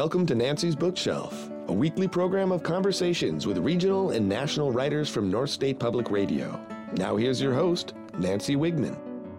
Welcome to Nancy's Bookshelf, a weekly program of conversations with regional and national writers from North State Public Radio. Now here's your host, Nancy Wigman.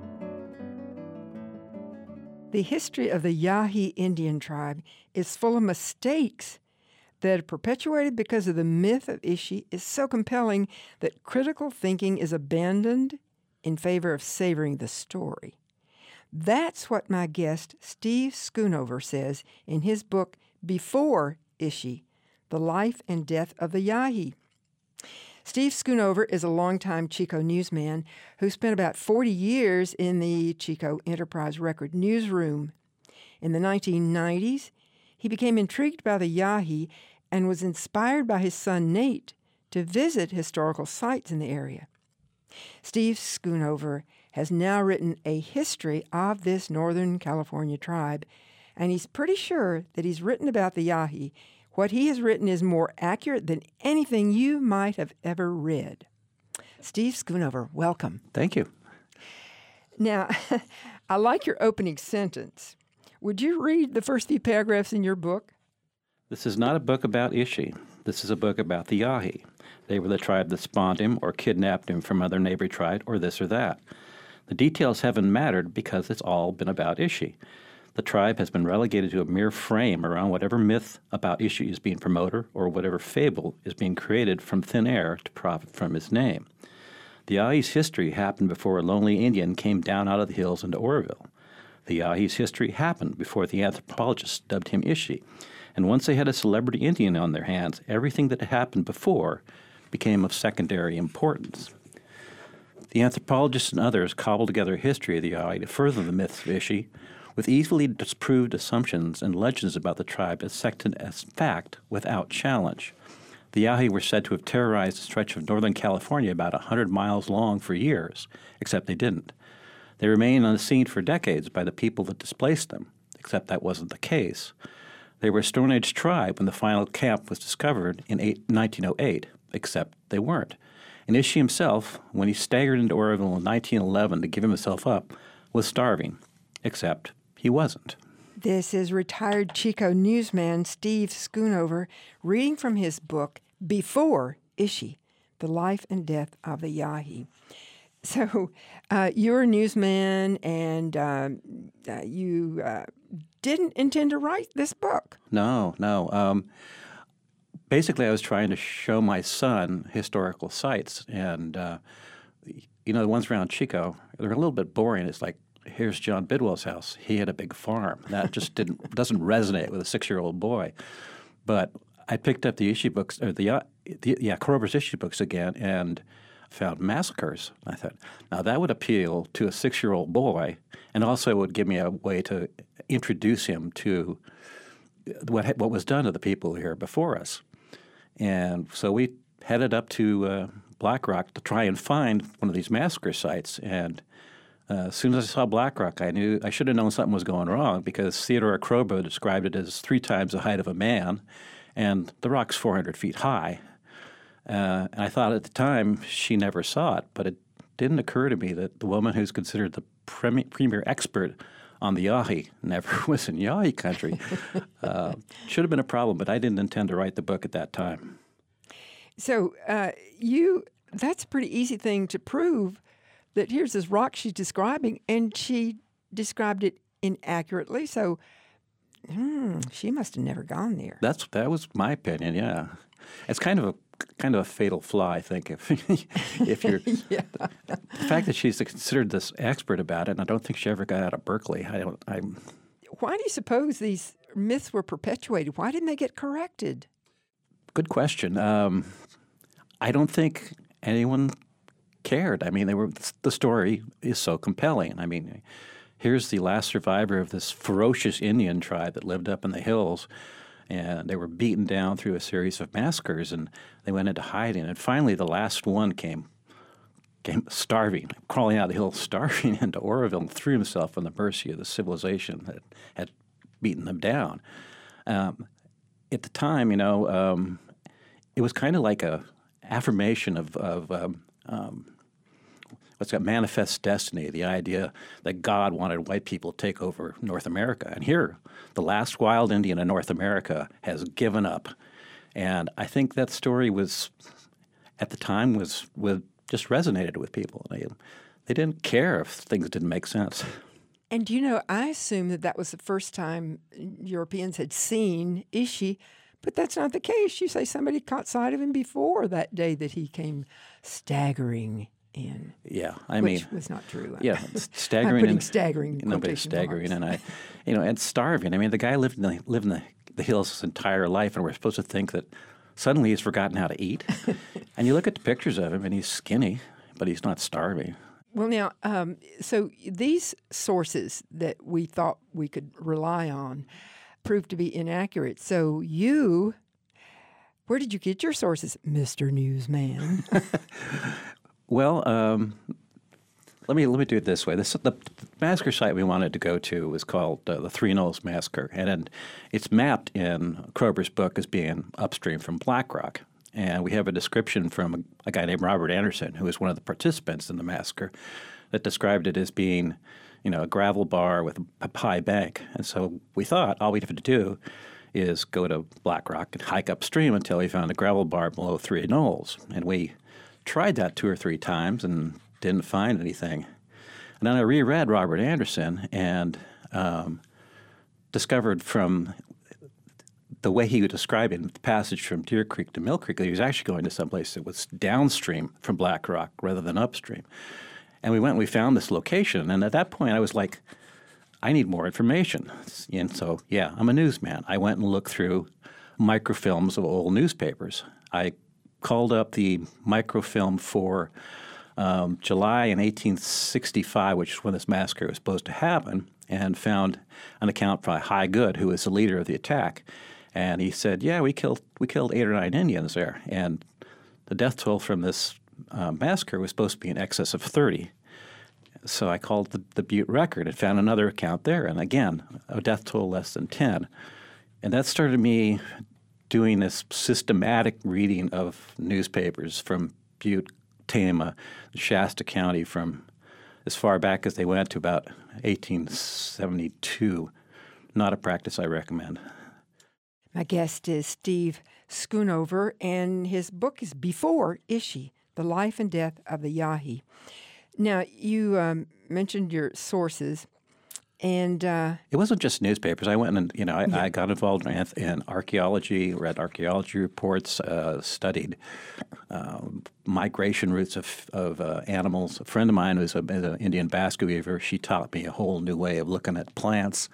The history of the Yahi Indian tribe is full of mistakes that are perpetuated because of the myth of Ishi is so compelling that critical thinking is abandoned in favor of savoring the story. That's what my guest, Steve Schoonover, says in his book, Before Ishi, The Life and Death of the Yahi. Steve Schoonover is a longtime Chico newsman who spent about 40 years in the Chico Enterprise Record newsroom. In the 1990s, he became intrigued by the Yahi and was inspired by his son Nate to visit historical sites in the area. Steve Schoonover has now written a history of this Northern California tribe, and he's pretty sure that he's written about the Yahi. What he has written is more accurate than anything you might have ever read. Steve Schoonover, welcome. Thank you. Now, I like your opening sentence. Would you read the first few paragraphs in your book? This is not a book about Ishi. This is a book about the Yahi. They were the tribe that spawned him or kidnapped him from other neighboring tribe or this or that. The details haven't mattered because it's all been about Ishi. The tribe has been relegated to a mere frame around whatever myth about Ishi is being promoted or whatever fable is being created from thin air to profit from his name. The Yahi's history happened before a lonely Indian came down out of the hills into Oroville. The Yahi's history happened before the anthropologists dubbed him Ishi. And once they had a celebrity Indian on their hands, everything that had happened before became of secondary importance. The anthropologists and others cobbled together a history of the Yahi to further the myths of Ishi, with easily disproved assumptions and legends about the tribe accepted as fact without challenge. The Yahi were said to have terrorized a stretch of Northern California about 100 miles long for years, except they didn't. They remained unseen for decades by the people that displaced them, except that wasn't the case. They were a Stone Age tribe when the final camp was discovered in 1908, except they weren't. And Ishi himself, when he staggered into Oroville in 1911 to give himself up, was starving, except he wasn't. This is retired Chico newsman Steve Schoonover reading from his book, Before Ishi, The Life and Death of the Yahi. So you're a newsman, and you didn't intend to write this book. No. Basically, I was trying to show my son historical sites, and the ones around Chico, they're a little bit boring. It's like, here's John Bidwell's house. He had a big farm. That just doesn't resonate with a 6-year-old boy. But I picked up the Ishi books, or Kroeber's Ishi books again, and found massacres. I thought, now that would appeal to a 6-year-old boy, and also would give me a way to introduce him to what was done to the people here before us. And so we headed up to Black Rock to try and find one of these massacre sites. And as soon as I saw Black Rock, I knew I should have known something was going wrong, because Theodore Kroeber described it as 3 times the height of a man, and the rock's 400 feet high. And I thought at the time she never saw it, but it didn't occur to me that the woman who's considered the premier expert on the Yahi never was in Yahi country. Should have been a problem, but I didn't intend to write the book at that time. So that's a pretty easy thing to prove, that here's this rock she's describing, and she described it inaccurately, so she must have never gone there. That was my opinion, yeah. It's kind of a fatal flaw, I think, if you're yeah. The fact that she's considered this expert about it, and I don't think she ever got out of Berkeley. Why do you suppose these myths were perpetuated? Why didn't they get corrected? Good question. I don't think anyone cared. I mean, the story is so compelling. I mean, here's the last survivor of this ferocious Indian tribe that lived up in the hills, and they were beaten down through a series of massacres, and they went into hiding. And finally, the last one came starving, crawling out of the hills, starving into Oroville, and threw himself on the mercy of the civilization that had beaten them down. At the time, it was kind of like a affirmation of what's got manifest destiny, the idea that God wanted white people to take over North America. And here, the last wild Indian in North America has given up. And I think that story was, at the time, just resonated with people. They didn't care if things didn't make sense. And you know, I assume that was the first time Europeans had seen Ishi, but that's not the case. You say somebody caught sight of him before that day that he came staggering in. Yeah, which was not true. Yeah, staggering. I'm putting staggering. Nobody's staggering, marks. And and starving. I mean, the guy lived in the hills his entire life, and we're supposed to think that suddenly he's forgotten how to eat. And you look at the pictures of him, and he's skinny, but he's not starving. Well, now, so these sources that we thought we could rely on proved to be inaccurate. So where did you get your sources, Mr. Newsman? Well, let me do it this way. The massacre site we wanted to go to was called the Three Knolls Massacre, and it's mapped in Kroeber's book as being upstream from Black Rock. And we have a description from a guy named Robert Anderson, who was one of the participants in the massacre, that described it as being, a gravel bar with a high bank. And so we thought all we'd have to do is go to Black Rock and hike upstream until we found a gravel bar below Three Knolls. And we tried that 2 or 3 times and didn't find anything. And then I reread Robert Anderson and discovered from the way he was describing the passage from Deer Creek to Mill Creek, that he was actually going to someplace that was downstream from Black Rock rather than upstream. And we went and we found this location. And at that point, I was like, I need more information. And so, I'm a newsman. I went and looked through microfilms of old newspapers. I called up the microfilm for July in 1865, which is when this massacre was supposed to happen, and found an account by High Good, who was the leader of the attack. And he said, we killed 8 or 9 Indians there. And the death toll from this massacre was supposed to be in excess of 30. So I called the Butte Record and found another account there. And again, a death toll less than 10. And that started me doing this systematic reading of newspapers from Butte, Tama, Shasta County, from as far back as they went to about 1872. Not a practice I recommend. My guest is Steve Schoonover, and his book is Before Ishi, The Life and Death of the Yahi. Now, you mentioned your sources, and it wasn't just newspapers. I went and, I got involved in archaeology, read archaeology reports, studied migration routes of animals. A friend of mine who's an Indian basket weaver, she taught me a whole new way of looking at plants.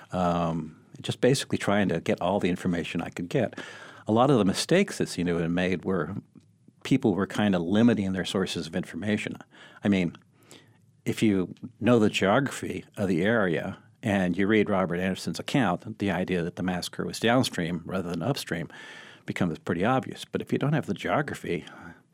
Just basically trying to get all the information I could get. A lot of the mistakes that had made were people were kind of limiting their sources of information. I mean, if you know the geography of the area and you read Robert Anderson's account, the idea that the massacre was downstream rather than upstream becomes pretty obvious. But if you don't have the geography,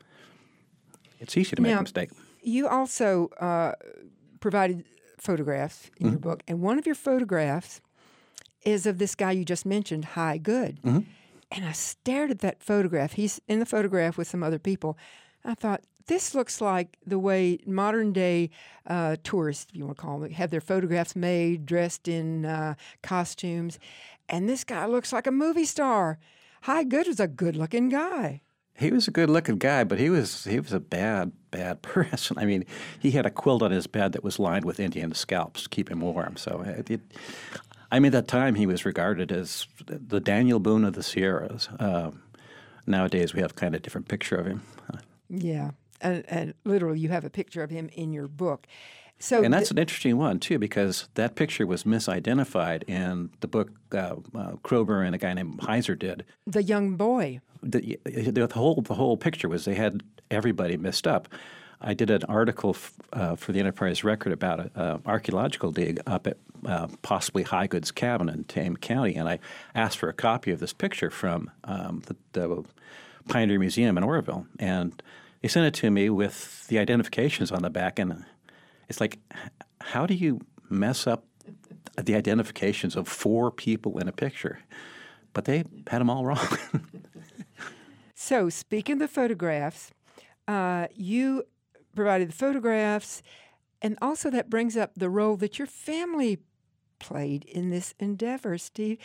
it's easy to make a mistake. You also provided photographs in your book, and one of your photographs is of this guy you just mentioned, High Good. Mm-hmm. And I stared at that photograph. He's in the photograph with some other people. I thought, this looks like the way modern-day tourists, if you want to call them, have their photographs made, dressed in costumes. And this guy looks like a movie star. High Good was a good-looking guy. He was a good-looking guy, but he was a bad person. I mean, he had a quilt on his bed that was lined with Indian scalps to keep him warm. So at that time, he was regarded as the Daniel Boone of the Sierras. Nowadays, we have kind of a different picture of him. Yeah, and literally, you have a picture of him in your book. And that's an interesting one, too, because that picture was misidentified in the book Kroeber and a guy named Heiser did. The young boy. The whole picture was they had everybody messed up. I did an article for the Enterprise Record about an archaeological dig up at possibly High Good's cabin in Tama County, and I asked for a copy of this picture from the Pioneer Museum in Oroville, and they sent it to me with the identifications on the back, and it's like, how do you mess up the identifications of 4 people in a picture? But they had them all wrong. So, speaking of the photographs, you provided the photographs, and also that brings up the role that your family played in this endeavor, Steve.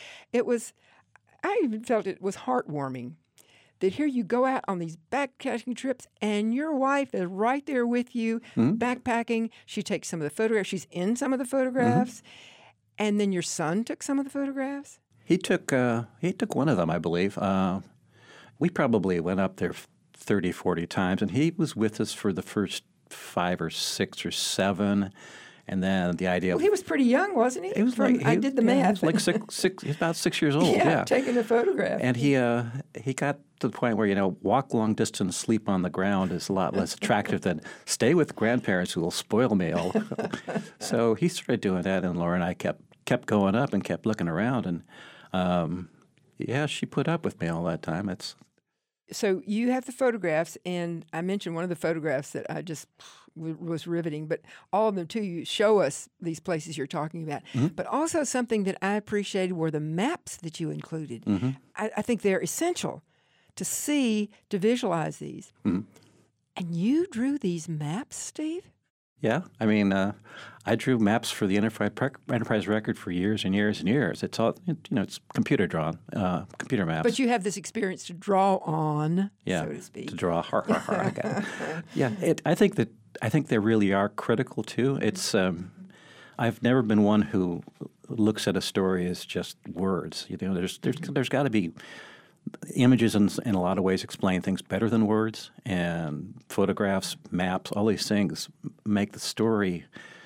I even felt it was heartwarming that here you go out on these backpacking trips and your wife is right there with you, backpacking. She takes some of the photographs. She's in some of the photographs. And then your son took some of the photographs? He took one of them, I believe. We probably went up there 30, 40 times, and he was with us for the first 5 or 6 or 7. And then the idea he was pretty young, wasn't he? He was I did the math. He was like he's about 6 years old. Yeah, taking a photograph. And he got to the point where, walk long distance, sleep on the ground is a lot less attractive than stay with grandparents who will spoil me all. So he started doing that, and Laura and I kept going up and kept looking around. And she put up with me all that time. So you have the photographs, and I mentioned one of the photographs that I just was riveting, but all of them, too, you show us these places you're talking about. But also something that I appreciated were the maps that you included. I think they're essential to see, to visualize these. And you drew these maps, Steve? Yeah. I mean, I drew maps for the Enterprise record for years and years and years. It's all, it's computer drawn, computer maps. But you have this experience to draw on, so to speak. To draw. Yeah. I think they really are critical too. It's I've never been one who looks at a story as just words. There's got to be images in a lot of ways explain things better than words, and photographs, maps, all these things make the story.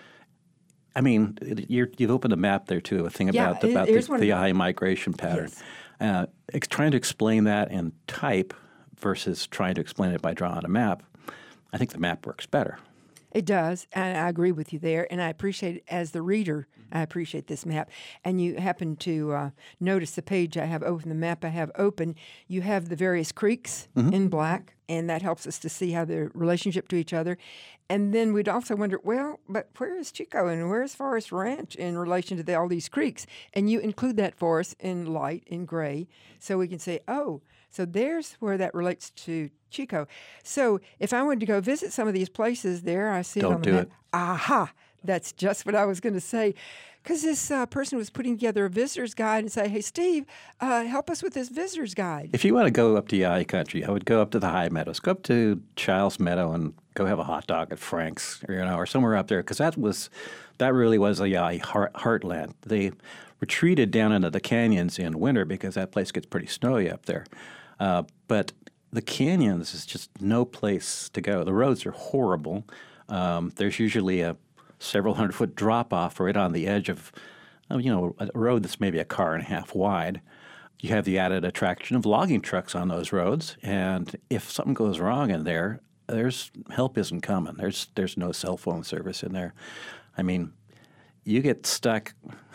I mean, you've opened a map there too, a thing about the Yahi migration pattern. Yes. Trying to explain that in type versus trying to explain it by drawing a map, I think the map works better. It does, and I agree with you there, and I appreciate it as the reader. I appreciate this map. And you happen to notice the page I have open, the map I have open. You have the various creeks in black, and that helps us to see how their relationship to each other. And then we'd also wonder, well, but where is Chico and where is Forest Ranch in relation to all these creeks? And you include that for us in light, in gray, so we can say, oh, so there's where that relates to Chico. So if I wanted to go visit some of these places there, I see it on the map. Aha! That's just what I was going to say. Because this person was putting together a visitor's guide and say, hey, Steve, help us with this visitor's guide. If you want to go up to Yahi country, I would go up to the high meadows. Go up to Childs Meadow and go have a hot dog at Frank's, or somewhere up there, because that really was a Yahi heartland. They retreated down into the canyons in winter because that place gets pretty snowy up there. But the canyons is just no place to go. The roads are horrible. There's usually a several 100-foot drop-off right on the edge of, a road that's maybe a car and a half wide. You have the added attraction of logging trucks on those roads, and if something goes wrong in there, help isn't coming. There's no cell phone service in there. I mean, you get stuck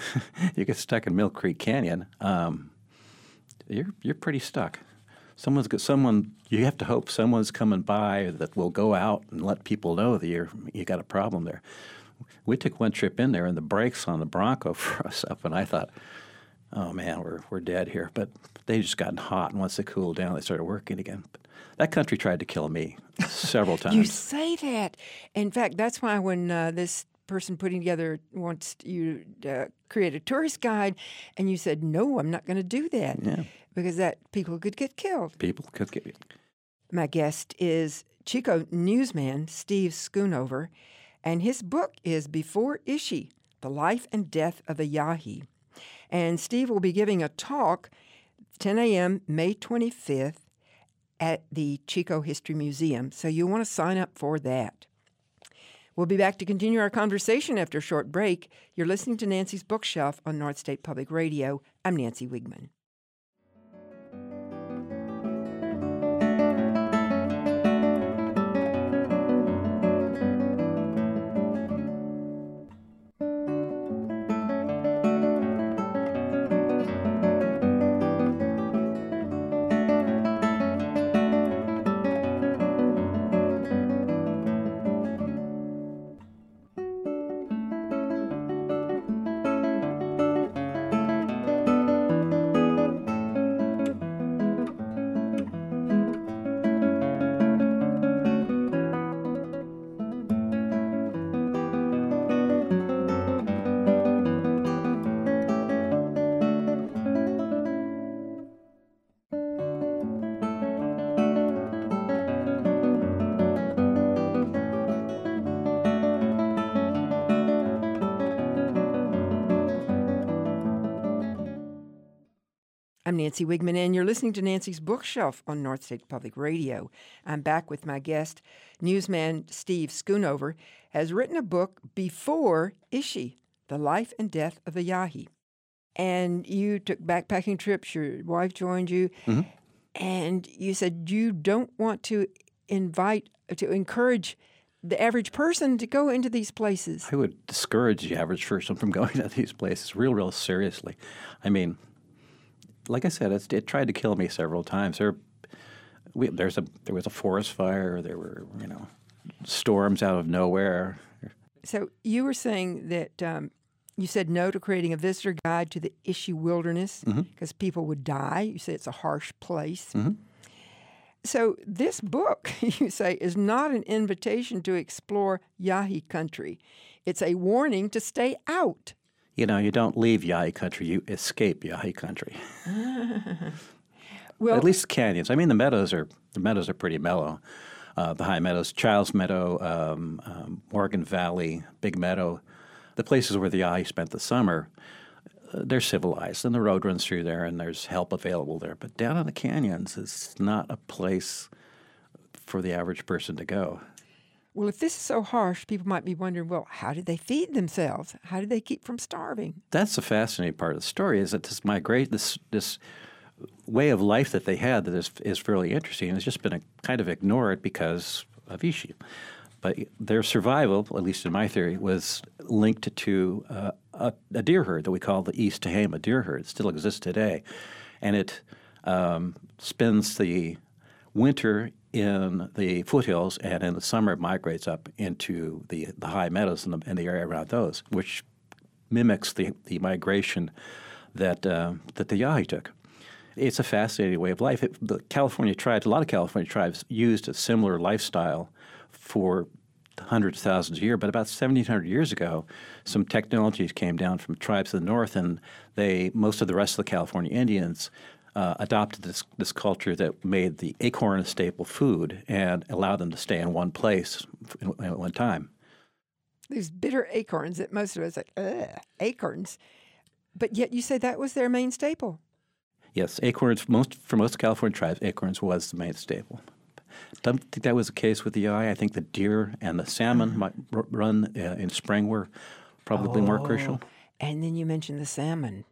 in Mill Creek Canyon, you're pretty stuck. You have to hope someone's coming by that will go out and let people know that you got a problem there. We took one trip in there, and the brakes on the Bronco froze up, and I thought, oh man, we're dead here. But they just gotten hot, and once they cooled down, they started working again. But that country tried to kill me several times. You say that. In fact, that's why when this person putting together wants you to create a tourist guide, and you said, no, I'm not going to do that. Yeah. Because that people could get killed. People could get killed. My guest is Chico newsman Steve Schoonover, and his book is Before Ishi, The Life and Death of the Yahi. And Steve will be giving a talk 10 a.m. May 25th at the Chico History Museum, so you'll want to sign up for that. We'll be back to continue our conversation after a short break. You're listening to Nancy's Bookshelf on North State Public Radio. I'm Nancy Wigman. I'm Nancy Wigman, and you're listening to Nancy's Bookshelf on North State Public Radio. I'm back with my guest, newsman Steve Schoonover, has written a book before Ishi, The Life and Death of the Yahi. And you took backpacking trips, your wife joined you, and you said you don't want to encourage the average person to go into these places. I would discourage the average person from going to these places real seriously. I mean, like I said, it tried to kill me several times. There was a forest fire. There were, storms out of nowhere. So you were saying that you said no to creating a visitor guide to the Ishi Wilderness because people would die. You say it's a harsh place. So this book, you say, is not an invitation to explore Yahi country. It's a warning to stay out. You don't leave Yahi country, you escape Yahi country. Well, at least the canyons. I mean, the meadows are pretty mellow. The high meadows, Childs Meadow, Morgan Valley, Big Meadow, the places where the Yahi spent the summer, they're civilized, and the road runs through there, and there's help available there. But down in the canyons, it's not a place for the average person to go. Well, if this is so harsh, people might be wondering, well, how did they feed themselves? How did they keep from starving? That's the fascinating part of the story, is that this way of life that they had that is fairly interesting has just been kind of ignored because of Ishi. But their survival, at least in my theory, was linked to a deer herd that we call the East Tehama deer herd. It still exists today. And it spends the winter in the foothills, and in the summer it migrates up into the high meadows and the area around those, which mimics the migration that the Yahi took. It's a fascinating way of life. A lot of California tribes used a similar lifestyle for hundreds of thousands a year, but about 1,700 years ago, some technologies came down from tribes to the north, and most of the rest of the California Indians adopted this culture that made the acorn a staple food and allowed them to stay in one place at one time. These bitter acorns that most of us acorns, but yet you say that was their main staple. Yes, acorns, for most California tribes, acorns was the main staple. Don't think that was the case with the Yahi. I think the deer and the salmon might run in spring were probably more crucial. And then you mentioned the salmon.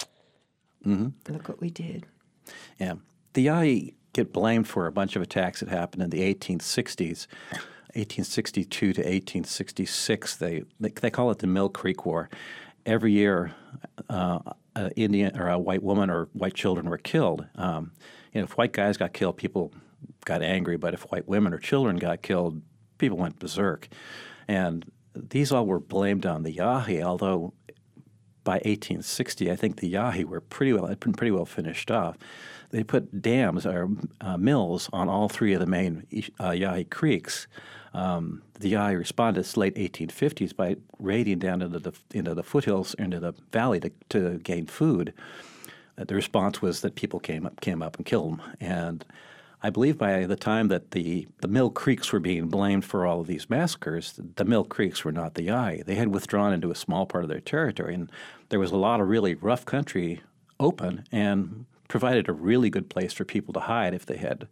Look what we did. Yeah. The Yahi get blamed for a bunch of attacks that happened in the 1860s. 1862 to 1866, they call it the Mill Creek War. Every year, an Indian or a white woman or white children were killed. If white guys got killed, people got angry, but if white women or children got killed, people went berserk. And these all were blamed on the Yahi, although by 1860, I think the Yahi had been pretty well finished off. They put dams or mills on all three of the main Yahi creeks. The Yahi responded in the late 1850s by raiding down into the foothills, into the valley to gain food. The response was that people came up and killed them. And I believe by the time that the Mill Creeks were being blamed for all of these massacres, the Mill Creeks were not the Yahi. They had withdrawn into a small part of their territory, and there was a lot of really rough country open and provided a really good place for people to hide if they had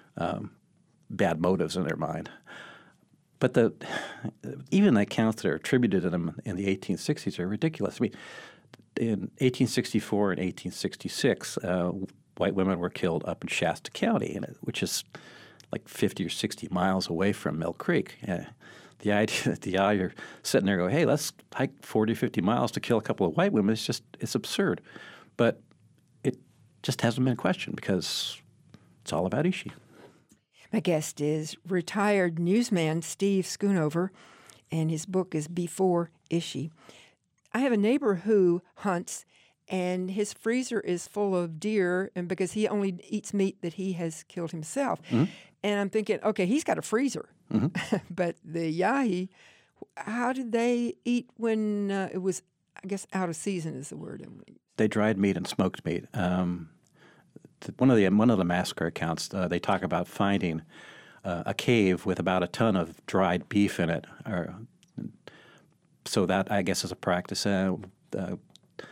bad motives in their mind. But even the accounts that are attributed to them in the 1860s are ridiculous. I mean, in 1864 and 1866, white women were killed up in Shasta County, which is like 50 or 60 miles away from Mill Creek. The idea that the Yahi are sitting there and go, hey, let's hike 40, 50 miles to kill a couple of white women, it's absurd. But it just hasn't been questioned because it's all about Ishi. My guest is retired newsman Steve Schoonover, and his book is Before Ishi. I have a neighbor who hunts, and his freezer is full of deer, and because he only eats meat that he has killed himself. And I'm thinking, okay, he's got a freezer. But the Yahi, how did they eat when it was, I guess, out of season is the word. They dried meat and smoked meat. One of the massacre accounts, they talk about finding a cave with about a ton of dried beef in it. So that, I guess, is a practice.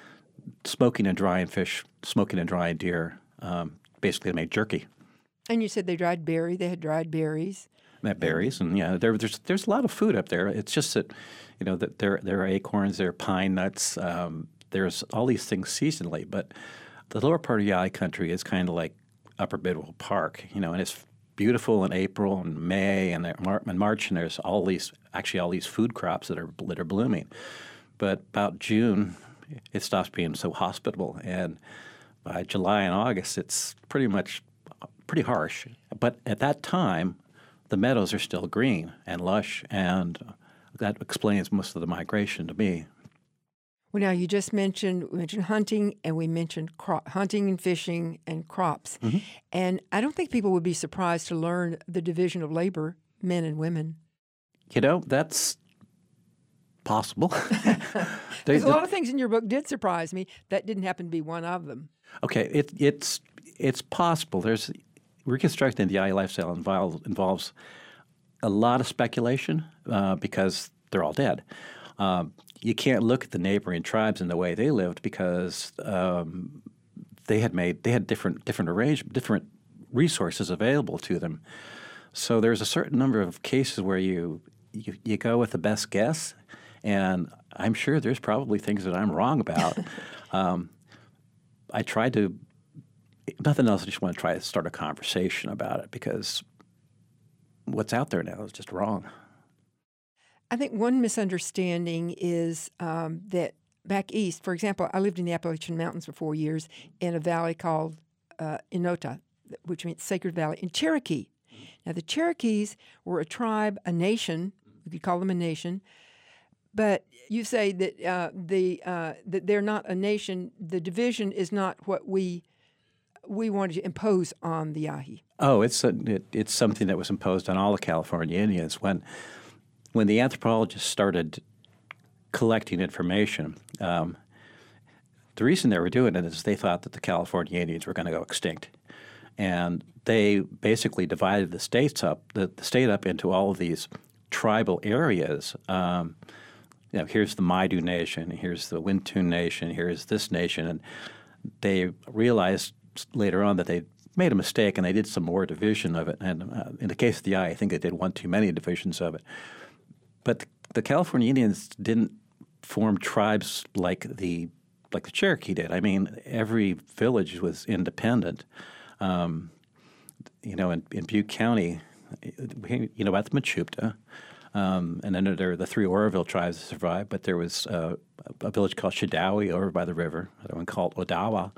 smoking and drying fish, smoking and drying deer, basically to make jerky. And you said they had dried berries. They have berries, and there's a lot of food up there. It's just that, that there are acorns, there are pine nuts, there's all these things seasonally. But the lower part of Yahi country is kind of like Upper Bidwell Park, and it's beautiful in April and May and March, and there's all these food crops that are blooming. But about June, it stops being so hospitable, and by July and August, it's pretty harsh. But at that time, the meadows are still green and lush, and that explains most of the migration to me. Well, now you just mentioned hunting, and we mentioned hunting and fishing and crops. Mm-hmm. And I don't think people would be surprised to learn the division of labor, men and women. That's possible. There's a lot of things in your book did surprise me. That didn't happen to be one of them. Okay, it's possible. There's reconstructing the Yahi lifestyle involves a lot of speculation because they're all dead. You can't look at the neighboring tribes and the way they lived because they had different resources available to them. So there's a certain number of cases where you go with the best guess, and I'm sure there's probably things that I'm wrong about. I tried to, nothing else, I just want to try to start a conversation about it because what's out there now is just wrong. I think one misunderstanding is that back east, for example, I lived in the Appalachian Mountains for 4 years in a valley called Inota, which means Sacred Valley, in Cherokee. Now, the Cherokees were a tribe, a nation, we could call them a nation, but you say that that they're not a nation. The division is not what we wanted to impose on the Yahi. Oh, it's something that was imposed on all the California Indians. When the anthropologists started collecting information, the reason they were doing it is they thought that the California Indians were going to go extinct. And they basically divided the state up into all of these tribal areas. Here's the Maidu Nation, here's the Wintun Nation, here's this nation. And they realized later on that they made a mistake and they did some more division of it. And in the case of the Yahi, I think they did one too many divisions of it. But the California Indians didn't form tribes like the Cherokee did. I mean, every village was independent. In Butte County, about the Mechoopda, and then there are the three Oroville tribes that survived, but there was a village called Shadowie over by the river, another one called Odawa,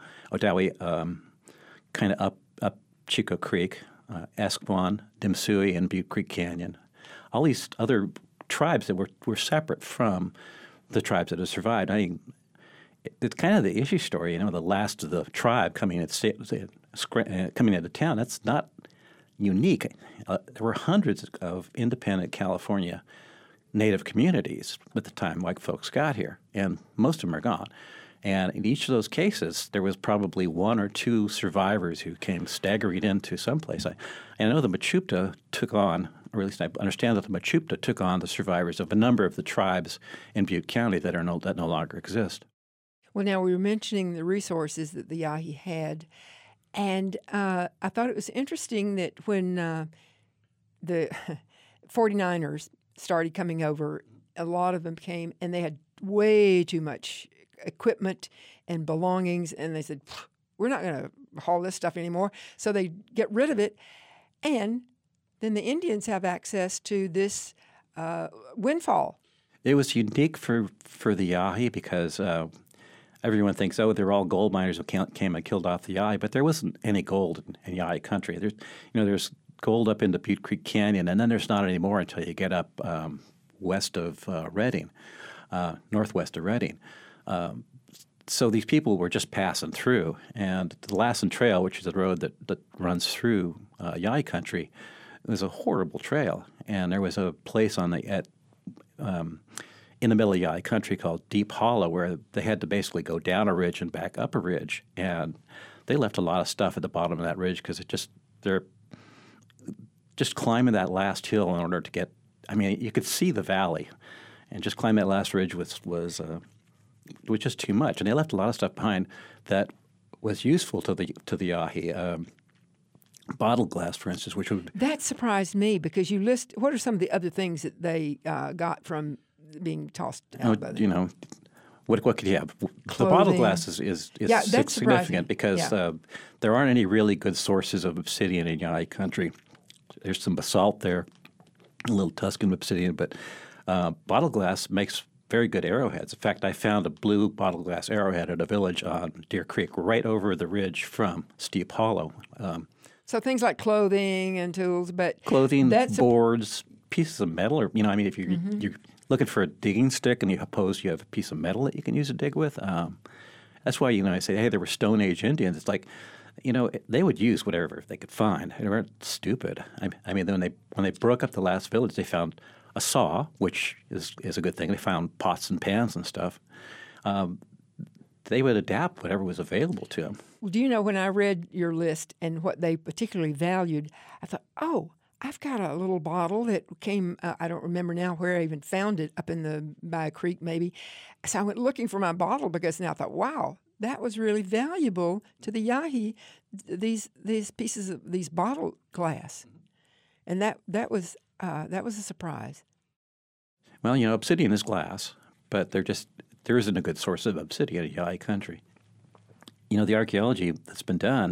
kind of up Chico Creek, Esquimalt, Dimsui, and Butte Creek Canyon. All these other tribes that were separate from the tribes that have survived. I mean, it's kind of the issue story, the last of the tribe coming into town. That's not unique. There were hundreds of independent California Native communities at the time white folks got here, and most of them are gone. And in each of those cases, there was probably one or two survivors who came staggering into someplace. I know the Mechoopda took on, or at least I understand that the Mechoopda took on the survivors of a number of the tribes in Butte County that no longer exist. Well, now we were mentioning the resources that the Yahi had, and I thought it was interesting that when the 49ers started coming over, a lot of them came, and they had way too much equipment and belongings, and they said, we're not going to haul this stuff anymore. So they get rid of it, and then the Indians have access to this windfall. It was unique for the Yahi because everyone thinks, they're all gold miners who came and killed off the Yahi, but there wasn't any gold in Yahi country. There's gold up into Butte Creek Canyon, and then there's not anymore until you get up west of Redding, northwest of Redding. So these people were just passing through, and the Lassen Trail, which is a road that runs through Yahi country, was a horrible trail. And there was a place in the middle of Yahi country called Deep Hollow where they had to basically go down a ridge and back up a ridge. And they left a lot of stuff at the bottom of that ridge because they're just climbing that last hill in order to get – you could see the valley. And just climbing that last ridge was was just too much, and they left a lot of stuff behind that was useful to the Yahi. Bottled glass, for instance, which would... That surprised me because you list, what are some of the other things that they got from being tossed out by them? What could you have? Clothing. The bottled glass is significant because there aren't any really good sources of obsidian in Yahi country. There's some basalt there, a little Tuscan obsidian, but bottled glass makes very good arrowheads. In fact, I found a blue bottled glass arrowhead at a village on Deer Creek right over the ridge from Steep Hollow. So things like clothing and tools, but clothing, boards, pieces of metal, or if you're looking for a digging stick and you have a piece of metal that you can use to dig with. That's why I say, hey, there were Stone Age Indians. It's like, they would use whatever they could find. They weren't stupid. I mean, when they broke up the last village, they found a saw, which is a good thing. They found pots and pans and stuff. They would adapt whatever was available to them. Well, do you know, when I read your list and what they particularly valued, I thought, oh, I've got a little bottle that came, I don't remember now where I even found it, by a creek maybe. So I went looking for my bottle because now I thought, wow, that was really valuable to the Yahi, these pieces of these bottle glass. And that was a surprise. Well, obsidian is glass, but there isn't a good source of obsidian in Yahi country. The archaeology that's been done,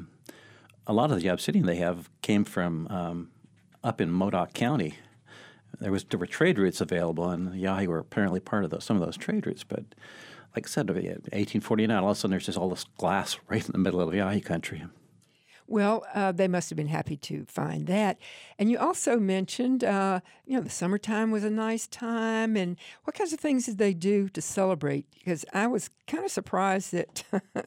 a lot of the obsidian they have came from up in Modoc County. There were trade routes available, and the Yahi were apparently part of some of those trade routes. But like I said, 1849, all of a sudden there's just all this glass right in the middle of Yahi country. Well, they must have been happy to find that. And you also mentioned, the summertime was a nice time. And what kinds of things did they do to celebrate? Because I was kind of surprised that,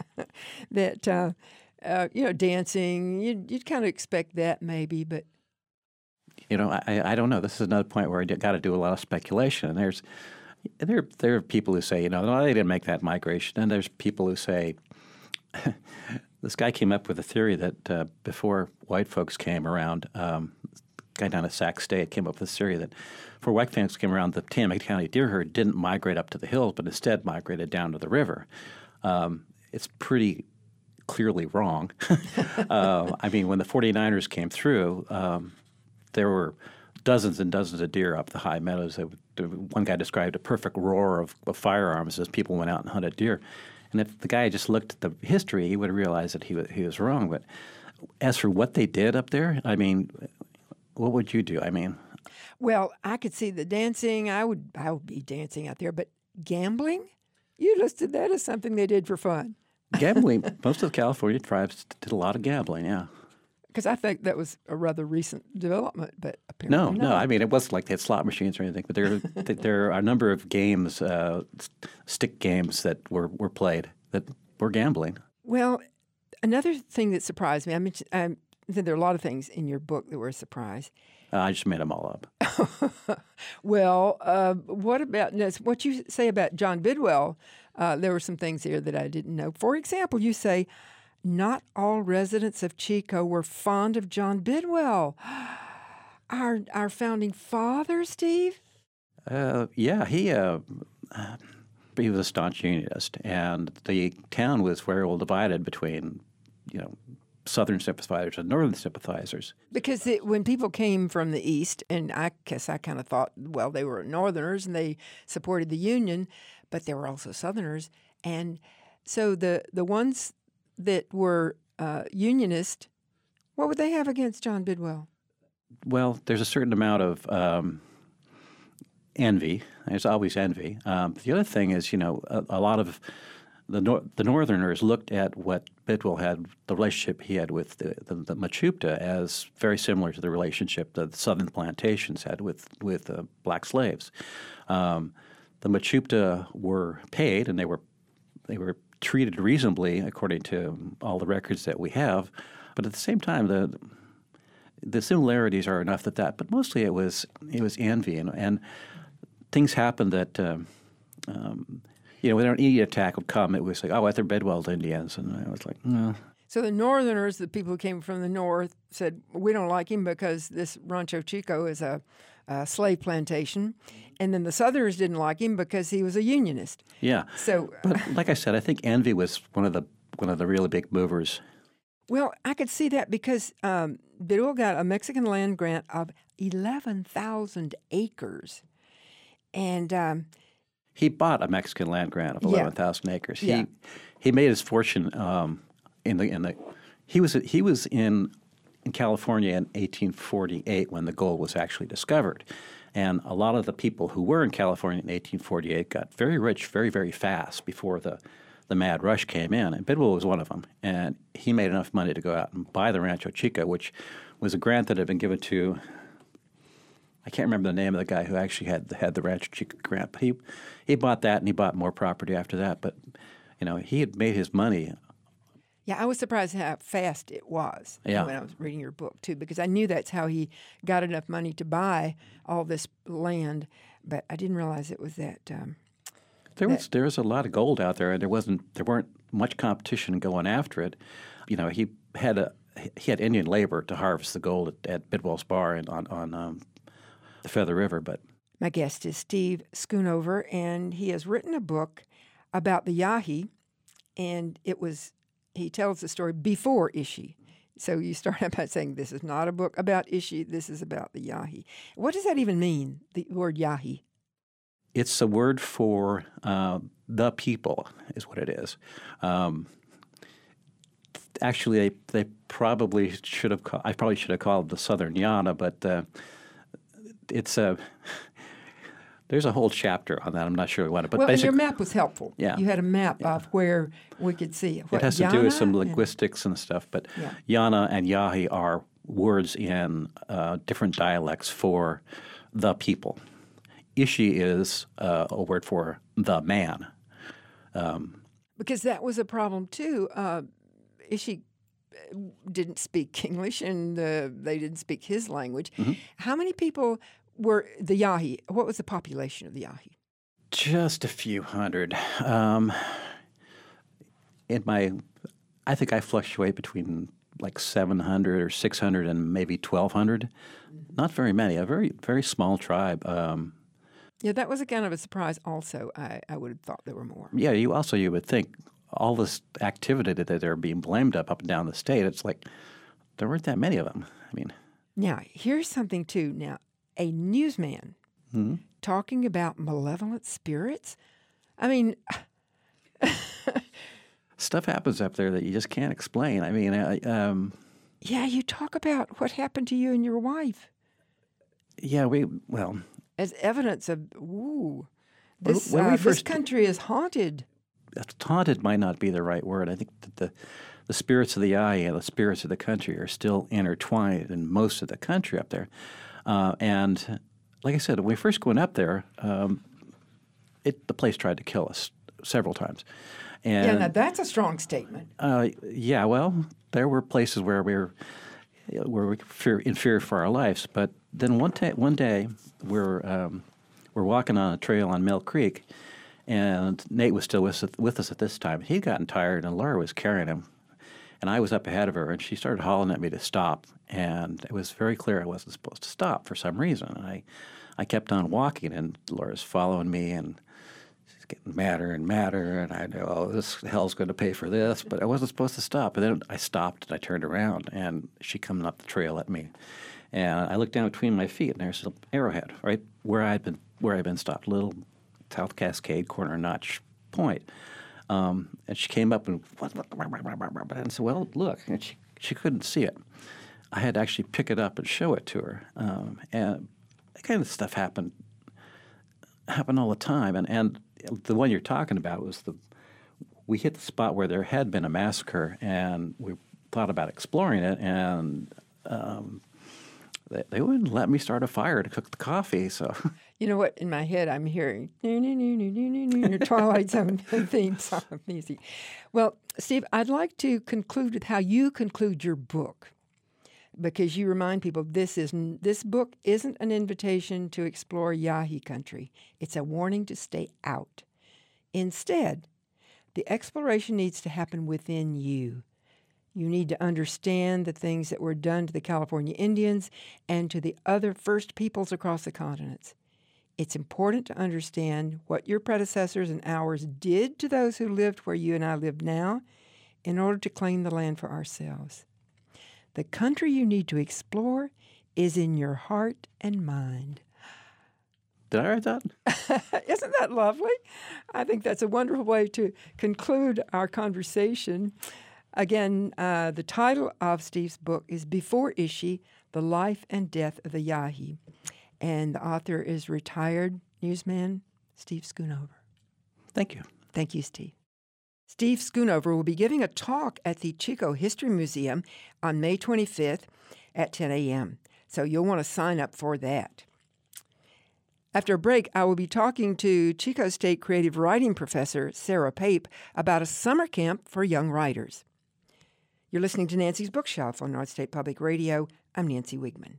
dancing, you'd kind of expect that maybe, but... I don't know. This is another point where I got to do a lot of speculation. There are people who say, no, they didn't make that migration. And there's people who say... This guy came up with a theory that before white folks came around, guy down at Sac State came up with a theory that before white folks came around, the Tanamac County deer herd didn't migrate up to the hills, but instead migrated down to the river. It's pretty clearly wrong. When the 49ers came through, there were dozens and dozens of deer up the high meadows. One guy described a perfect roar of firearms as people went out and hunted deer. And if the guy just looked at the history, he would have realized that he was wrong. But as for what they did up there, what would you do? Well, I could see the dancing. I would be dancing out there. But gambling? You listed that as something they did for fun. Gambling. Most of the California tribes did a lot of gambling, yeah. Because I think that was a rather recent development, but apparently not. No. It wasn't like they had slot machines or anything, but there are a number of games, stick games that were played that were gambling. Well, another thing that surprised me, I mentioned there are a lot of things in your book that were a surprise. I just made them all up. Well, what you say about John Bidwell? There were some things there that I didn't know. For example, you say, not all residents of Chico were fond of John Bidwell. Our founding father, Steve? Yeah, he was a staunch Unionist, and the town was very well divided between, Southern sympathizers and Northern sympathizers. Because when people came from the East, and I guess I kind of thought, well, they were Northerners and they supported the Union, but there were also Southerners. And so the ones that were Unionist, what would they have against John Bidwell? Well, there's a certain amount of envy. There's always envy. The other thing is, a lot of the Northerners looked at what Bidwell had, the relationship he had with the Mechoopda, as very similar to the relationship that the Southern plantations had with black slaves. The Mechoopda were paid, and they were treated reasonably according to all the records that we have, but at the same time, the similarities are enough but mostly it was envy, and things happened that when an Indian attack would come, it was like, oh, they're Bidwell's Indians, and I was like, no. So the Northerners, the people who came from the North, said, we don't like him because this Rancho Chico is a slave plantation. And then the Southerners didn't like him because he was a Unionist. Yeah. So, but like I said, I think envy was one of the really big movers. Well, I could see that because Bidwell got a Mexican land grant of 11,000 acres. And he bought a Mexican land grant of 11,000 acres. Yeah. He made his fortune he was in California in 1848 when the gold was actually discovered. And a lot of the people who were in California in 1848 got very rich very, very fast before the mad rush came in. And Bidwell was one of them. And he made enough money to go out and buy the Rancho Chico, which was a grant that had been given to, I can't remember the name of the guy who actually had the Rancho Chico grant. But he bought that, and he bought more property after that. But, he had made his money. Yeah, I was surprised how fast it was when I was reading your book, too, because I knew that's how he got enough money to buy all this land, but I didn't realize it was that. There was a lot of gold out there, and there weren't much competition going after it. He had Indian labor to harvest the gold at Bidwell's Bar on the Feather River. But my guest is Steve Schoonover, and he has written a book about the Yahi, and he tells the story before Ishi. So you start out by saying this is not a book about Ishi, this is about the Yahi. What does that even mean, the word Yahi? It's a word for the people, is what it is. Actually, they probably should have. I probably should have called it the Southern Yana, but it's a. There's a whole chapter on that. I'm not sure what. But and your map was helpful. Yeah, you had a map of where we could see it has to do with some linguistics and stuff. But Yana and Yahi are words in different dialects for the people. Ishi is a word for the man. Because that was a problem, too. Ishi didn't speak English, and they didn't speak his language. Mm-hmm. How many people were the Yahi? What was the population of the Yahi? Just a few hundred. I think I fluctuate between like 700 or 600 and maybe 1,200. Mm-hmm. Not very many. A very, very small tribe. Yeah, that was a kind of a surprise also. I would have thought there were more. Yeah, you would think all this activity that they're being blamed up and down the state, it's like there weren't that many of them. Now, here's something, too. Now, a newsman talking about malevolent spirits? Stuff happens up there that you just can't explain. Yeah, you talk about what happened to you and your wife. Yeah, as evidence of, this country is haunted. Haunted might not be the right word. I think that the spirits of the Yahi and the spirits of the country are still intertwined in most of the country up there. And like I said, when we first went up there, the place tried to kill us several times. And, now that's a strong statement. There were places where we were in fear for our lives. But then one day we're walking on a trail on Mill Creek, and Nate was still with us at this time. He'd gotten tired, and Laura was carrying him. And I was up ahead of her, and she started hollering at me to stop. And it was very clear I wasn't supposed to stop for some reason. And I kept on walking, and Laura's following me, and she's getting madder and madder. And I know, this hell's going to pay for this. But I wasn't supposed to stop. And then I stopped, and I turned around, and she coming up the trail at me. And I looked down between my feet, and there's an arrowhead right where I'd been stopped, little South Cascade corner notch point. And she came up and said, well, look. And she couldn't see it. I had to actually pick it up and show it to her. And that kind of stuff happened all the time. And the one you're talking about was we hit the spot where there had been a massacre, and we thought about exploring it, and they wouldn't let me start a fire to cook the coffee. So you know what? In my head, I'm hearing Twilight Zone theme song music. Well, Steve, I'd like to conclude with how you conclude your book, because you remind people this book isn't an invitation to explore Yahi country. It's a warning to stay out. Instead, the exploration needs to happen within you. You need to understand the things that were done to the California Indians and to the other first peoples across the continents. It's important to understand what your predecessors and ours did to those who lived where you and I live now in order to claim the land for ourselves. The country you need to explore is in your heart and mind. Did I write that? Isn't that lovely? I think that's a wonderful way to conclude our conversation. Again, the title of Steve's book is Before Ishi, The Life and Death of the Yahi. And the author is retired newsman Steve Schoonover. Thank you. Thank you, Steve. Steve Schoonover will be giving a talk at the Chico History Museum on May 25th at 10 a.m., so you'll want to sign up for that. After a break, I will be talking to Chico State creative writing professor Sarah Pape about a summer camp for young writers. You're listening to Nancy's Bookshelf on North State Public Radio. I'm Nancy Wigman.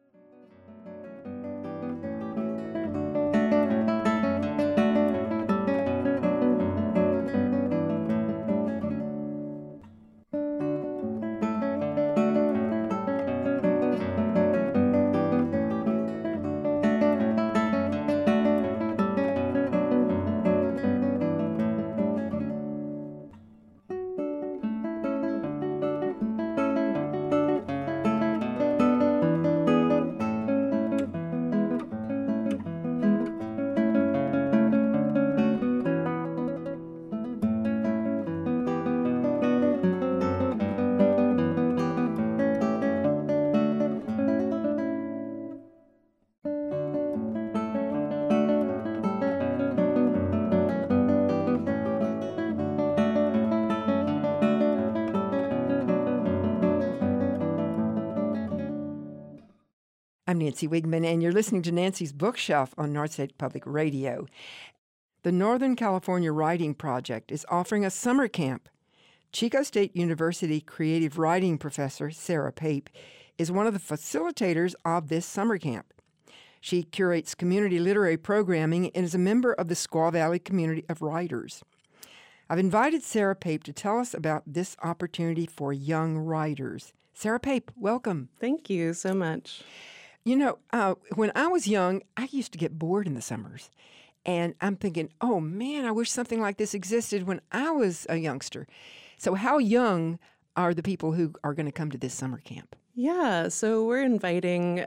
I'm Nancy Wigman, and you're listening to Nancy's Bookshelf on North State Public Radio. The Northern California Writing Project is offering a summer camp. Chico State University creative writing professor Sarah Pape is one of the facilitators of this summer camp. She curates community literary programming and is a member of the Squaw Valley Community of Writers. I've invited Sarah Pape to tell us about this opportunity for young writers. Sarah Pape, welcome. Thank you so much. You know, when I was young, I used to get bored in the summers. And I'm thinking, oh, man, I wish something like this existed when I was a youngster. So how young are the people who are going to come to this summer camp? Yeah, so we're inviting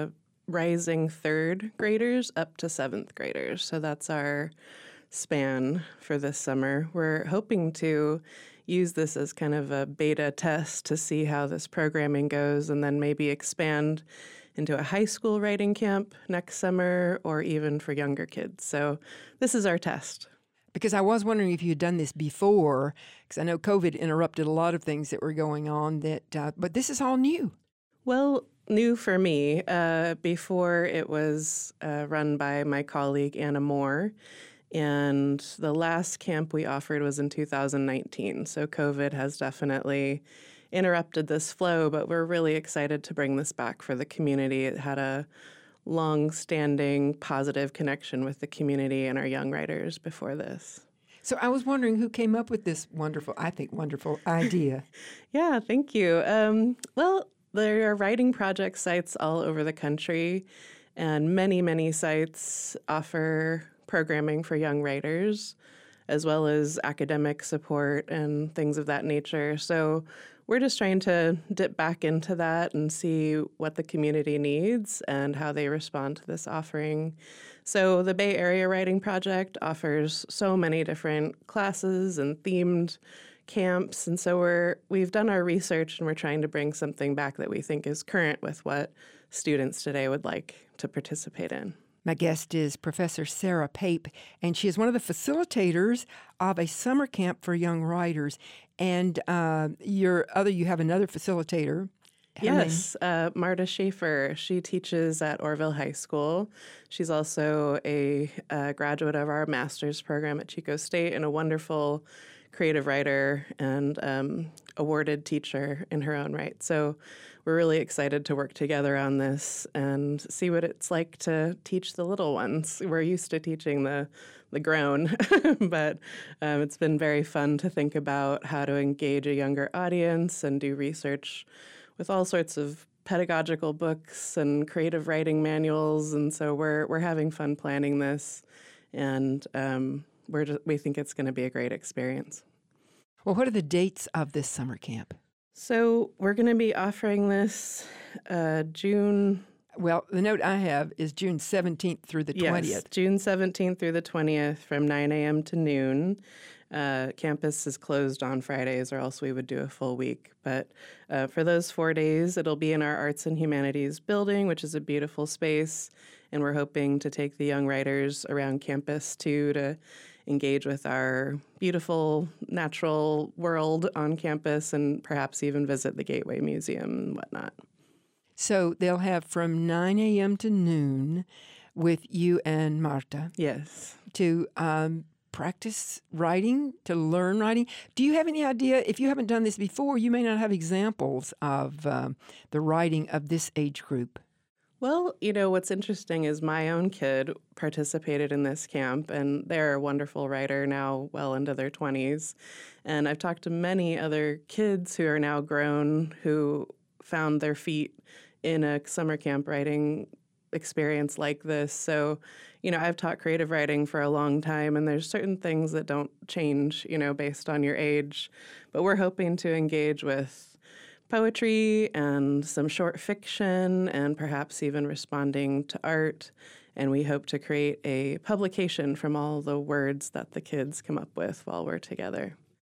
rising third graders up to seventh graders. So that's our span for this summer. We're hoping to use this as kind of a beta test to see how this programming goes and then maybe expand into a high school writing camp next summer or even for younger kids. So this is our test. Because I was wondering if you had done this before, because I know COVID interrupted a lot of things that were going on, but this is all new. Well, new for me. Before it was run by my colleague Anna Moore, and the last camp we offered was in 2019. So COVID has definitely interrupted this flow, but we're really excited to bring this back for the community. It had a long-standing positive connection with the community and our young writers before this. So I was wondering who came up with this wonderful idea. Yeah, thank you. Well, there are writing project sites all over the country, and many sites offer programming for young writers, as well as academic support and things of that nature. So we're just trying to dip back into that and see what the community needs and how they respond to this offering. So the Bay Area Writing Project offers so many different classes and themed camps. And so we've done our research and we're trying to bring something back that we think is current with what students today would like to participate in. My guest is Professor Sarah Pape, and she is one of the facilitators of a summer camp for young writers. And you have another facilitator. Yes, Marta Schaefer. She teaches at Orville High School. She's also a graduate of our master's program at Chico State and a wonderful creative writer and awarded teacher in her own right. So we're really excited to work together on this and see what it's like to teach the little ones. We're used to teaching the grown, but it's been very fun to think about how to engage a younger audience and do research with all sorts of pedagogical books and creative writing manuals. And so we're having fun planning this, and we think it's going to be a great experience. Well, what are the dates of this summer camp? So we're going to be offering this June. Well, the note I have is June 17th through the 20th. Yes, June 17th through the 20th from 9 a.m. to noon. Campus is closed on Fridays, or else we would do a full week. But for those 4 days, it'll be in our Arts and Humanities building, which is a beautiful space. And we're hoping to take the young writers around campus, too, to engage with our beautiful natural world on campus and perhaps even visit the Gateway Museum and whatnot. So they'll have from 9 a.m. to noon with you and Marta. Yes. To practice writing, to learn writing. Do you have any idea, if you haven't done this before, you may not have examples of the writing of this age group? Well, what's interesting is my own kid participated in this camp, and they're a wonderful writer now, well into their 20s. And I've talked to many other kids who are now grown who found their feet in a summer camp writing experience like this. So, I've taught creative writing for a long time, and there's certain things that don't change, based on your age. But we're hoping to engage with poetry and some short fiction and perhaps even responding to art. And we hope to create a publication from all the words that the kids come up with while we're together.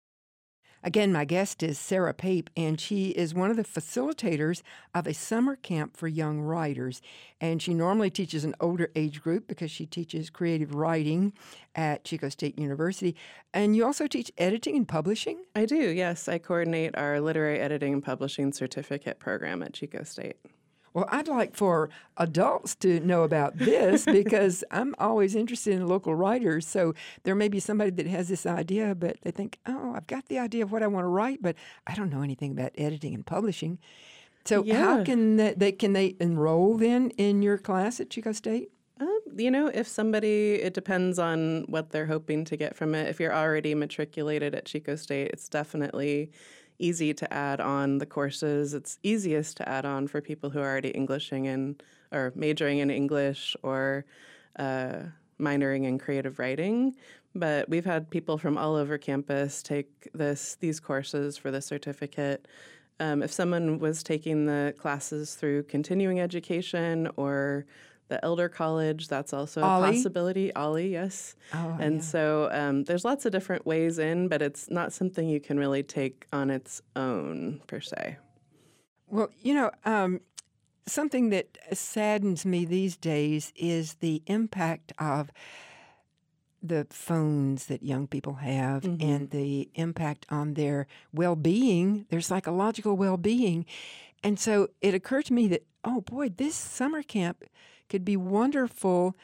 Again, my guest is Sarah Pape, and she is one of the facilitators of a summer camp for young writers. And she normally teaches an older age group because she teaches creative writing at Chico State University. And you also teach editing and publishing? I do, yes. I coordinate our literary editing and publishing certificate program at Chico State. Well, I'd like for adults to know about this because I'm always interested in local writers. So there may be somebody that has this idea, but they think, oh, I've got the idea of what I want to write, but I don't know anything about editing and publishing. So how can they enroll then in your class at Chico State? If somebody, it depends on what they're hoping to get from it. If you're already matriculated at Chico State, it's definitely easy to add on the courses. It's easiest to add on for people who are already Englishing in or majoring in English or minoring in creative writing. But we've had people from all over campus take these courses for the certificate. If someone was taking the classes through continuing education or the Elder College, that's also a possibility. Ollie, yes. Oh, and so there's lots of different ways in, but it's not something you can really take on its own, per se. Well, something that saddens me these days is the impact of the phones that young people have and the impact on their well-being, their psychological well-being. And so it occurred to me that, oh, boy, this summer camp could be wonderful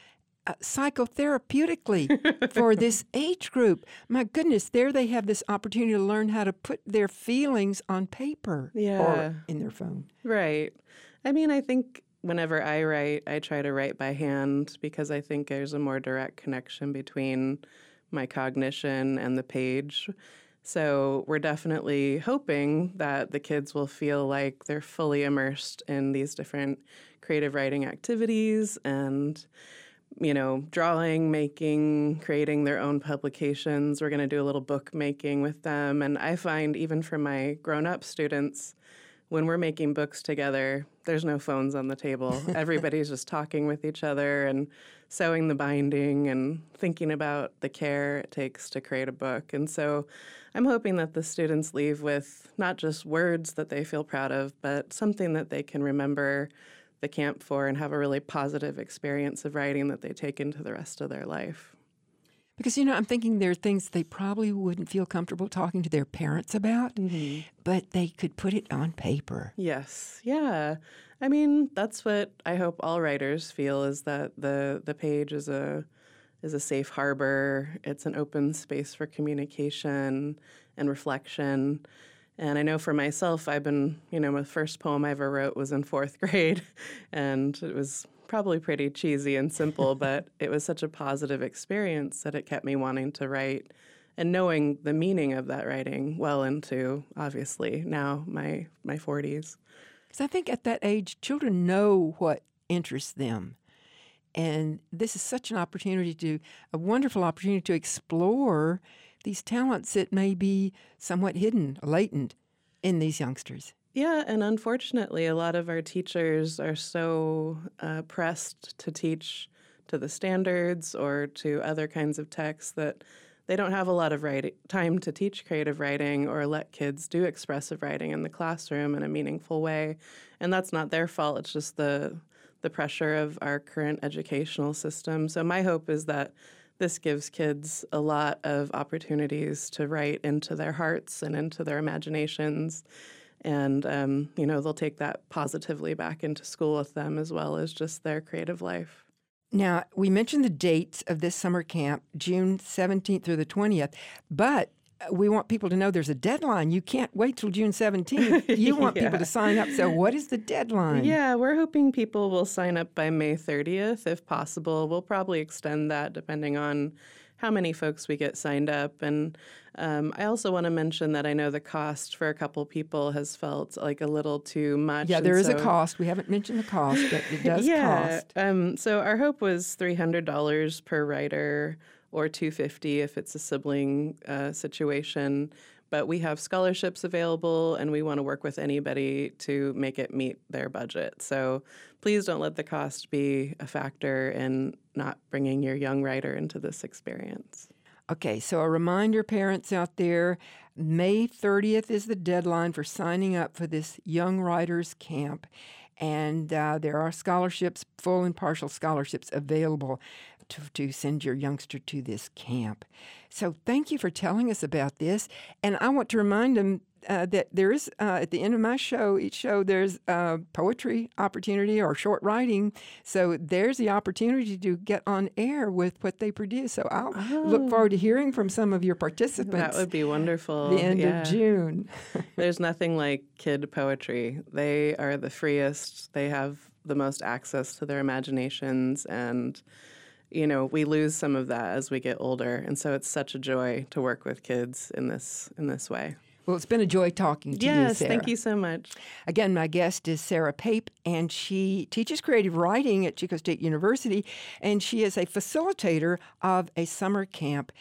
psychotherapeutically for this age group. My goodness, there they have this opportunity to learn how to put their feelings on paper or in their phone. Right. I mean, I think whenever I write, I try to write by hand because I think there's a more direct connection between my cognition and the page. So we're definitely hoping that the kids will feel like they're fully immersed in these different creative writing activities and, drawing, making, creating their own publications. We're going to do a little book making with them. And I find even for my grown-up students, when we're making books together, there's no phones on the table. Everybody's just talking with each other and sewing the binding and thinking about the care it takes to create a book. And so I'm hoping that the students leave with not just words that they feel proud of, but something that they can remember the camp for and have a really positive experience of writing that they take into the rest of their life. Because, I'm thinking there are things they probably wouldn't feel comfortable talking to their parents about, but they could put it on paper. Yes. Yeah. I mean, that's what I hope all writers feel, is that the page is a safe harbor. It's an open space for communication and reflection. And I know for myself, I've been, my first poem I ever wrote was in 4th grade, and it was probably pretty cheesy and simple, but it was such a positive experience that it kept me wanting to write and knowing the meaning of that writing well into, obviously, now my 40s. Because I think at that age, children know what interests them. And this is such a wonderful opportunity to explore these talents that may be somewhat hidden, latent in these youngsters. Yeah, and unfortunately, a lot of our teachers are so pressed to teach to the standards or to other kinds of texts that they don't have a lot of time to teach creative writing or let kids do expressive writing in the classroom in a meaningful way. And that's not their fault. It's just the pressure of our current educational system. So my hope is that this gives kids a lot of opportunities to write into their hearts and into their imaginations. And, they'll take that positively back into school with them as well as just their creative life. Now, we mentioned the dates of this summer camp, June 17th through the 20th, but we want people to know there's a deadline. You can't wait till June 17th. You want people to sign up. So what is the deadline? Yeah, we're hoping people will sign up by May 30th if possible. We'll probably extend that depending on how many folks we get signed up. And I also want to mention that I know the cost for a couple people has felt like a little too much. Yeah, there is a cost. We haven't mentioned the cost, but it does cost. So our hope was $300 per writer or $250 if it's a sibling situation. But we have scholarships available, and we want to work with anybody to make it meet their budget. So please don't let the cost be a factor in not bringing your young writer into this experience. Okay, so a reminder, parents out there, May 30th is the deadline for signing up for this Young Writers Camp. And there are scholarships, full and partial scholarships available to send your youngster to this camp. So thank you for telling us about this. And I want to remind them that there is, at the end of my show, each show, there's a poetry opportunity or short writing. So there's the opportunity to get on air with what they produce. So I'll look forward to hearing from some of your participants. That would be wonderful. The end of June. There's nothing like kid poetry. They are the freest. They have the most access to their imaginations, and we lose some of that as we get older. And so it's such a joy to work with kids in this way. Well, it's been a joy talking to you, Sarah. Yes, thank you so much. Again, my guest is Sarah Pape, and she teaches creative writing at Chico State University, and she is a facilitator of a summer camp,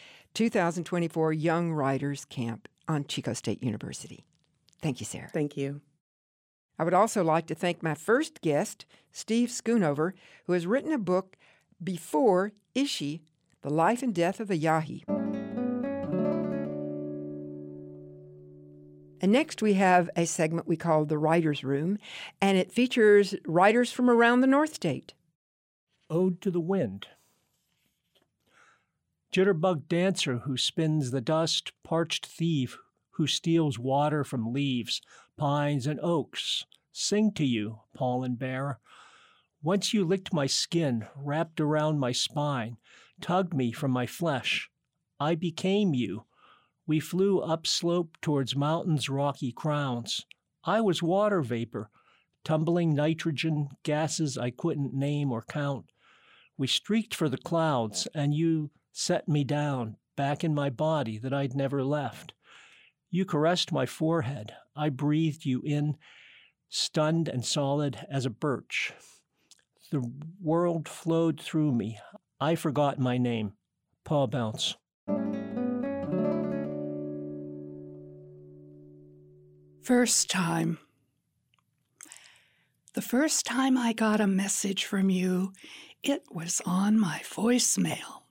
2024 Young Writers Camp on Chico State University. Thank you, Sarah. Thank you. I would also like to thank my first guest, Steve Schoonover, who has written a book before Ishi, The Life and Death of the Yahi. And next we have a segment we call The Writer's Room, and it features writers from around the North State. Ode to the Wind. Jitterbug dancer who spins the dust, parched thief who steals water from leaves, pines and oaks, sing to you, pollen bearer. Once you licked my skin, wrapped around my spine, tugged me from my flesh. I became you. We flew upslope towards mountains' rocky crowns. I was water vapor, tumbling nitrogen gases I couldn't name or count. We streaked for the clouds, and you set me down, back in my body that I'd never left. You caressed my forehead. I breathed you in, stunned and solid as a birch. The world flowed through me. I forgot my name. Paul Bounce. First time. The first time I got a message from you, it was on my voicemail.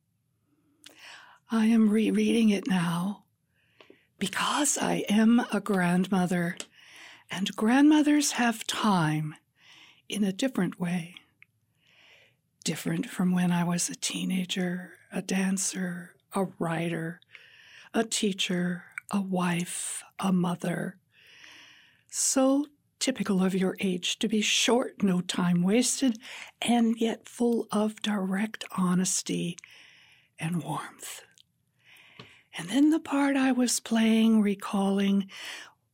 I am rereading it now because I am a grandmother, and grandmothers have time in a different way. Different from when I was a teenager, a dancer, a writer, a teacher, a wife, a mother. So typical of your age to be short, no time wasted, and yet full of direct honesty and warmth. And then the part I was playing, recalling,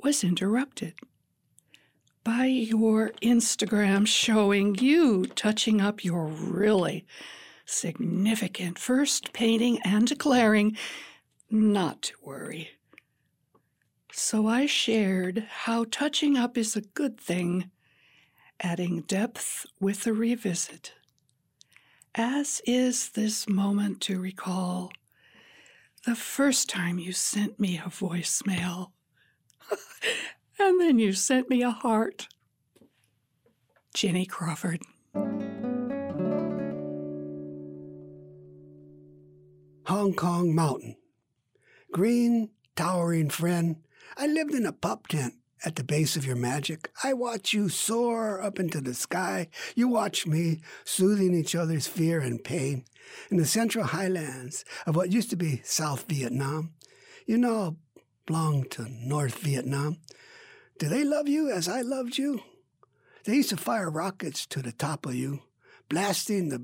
was interrupted by your Instagram showing you touching up your really significant first painting and declaring not to worry. So I shared how touching up is a good thing, adding depth with a revisit, as is this moment to recall the first time you sent me a voicemail, and then you sent me a heart. Jenny Crawford. Hong Kong Mountain. Green, towering friend, I lived in a pup tent at the base of your magic. I watch you soar up into the sky. You watch me, soothing each other's fear and pain in the central highlands of what used to be South Vietnam. You know, belong to North Vietnam. Do they love you as I loved you? They used to fire rockets to the top of you, blasting the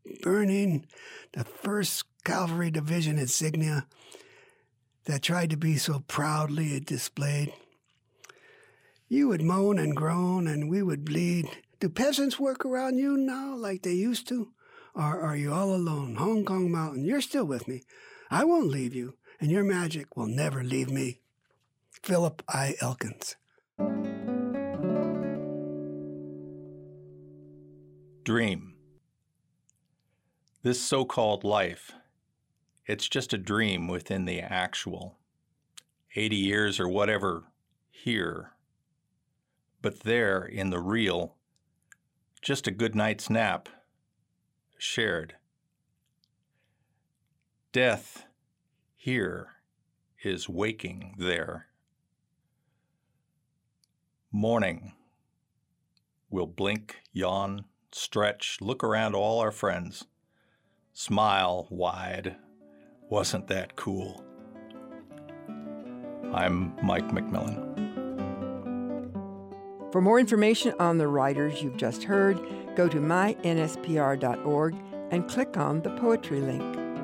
1st Cavalry Division insignia that tried to be so proudly displayed. You would moan and groan, and we would bleed. Do peasants work around you now like they used to? Or are you all alone? Hong Kong Mountain, you're still with me. I won't leave you, and your magic will never leave me. Philip I. Elkins. Dream. This so-called life, it's just a dream within the actual. 80 years or whatever here. But there, in the real, just a good night's nap, shared. Death here is waking there. Morning. We'll blink, yawn, stretch, look around all our friends. Smile wide. Wasn't that cool? I'm Mike McMillan. For more information on the writers you've just heard, go to mynspr.org and click on the poetry link.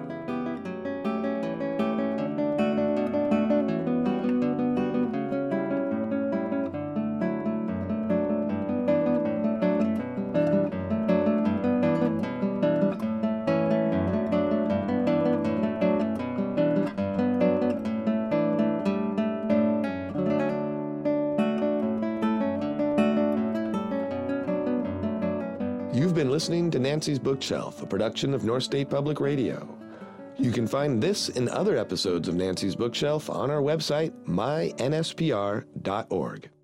You've been listening to Nancy's Bookshelf, a production of North State Public Radio. You can find this and other episodes of Nancy's Bookshelf on our website, mynspr.org.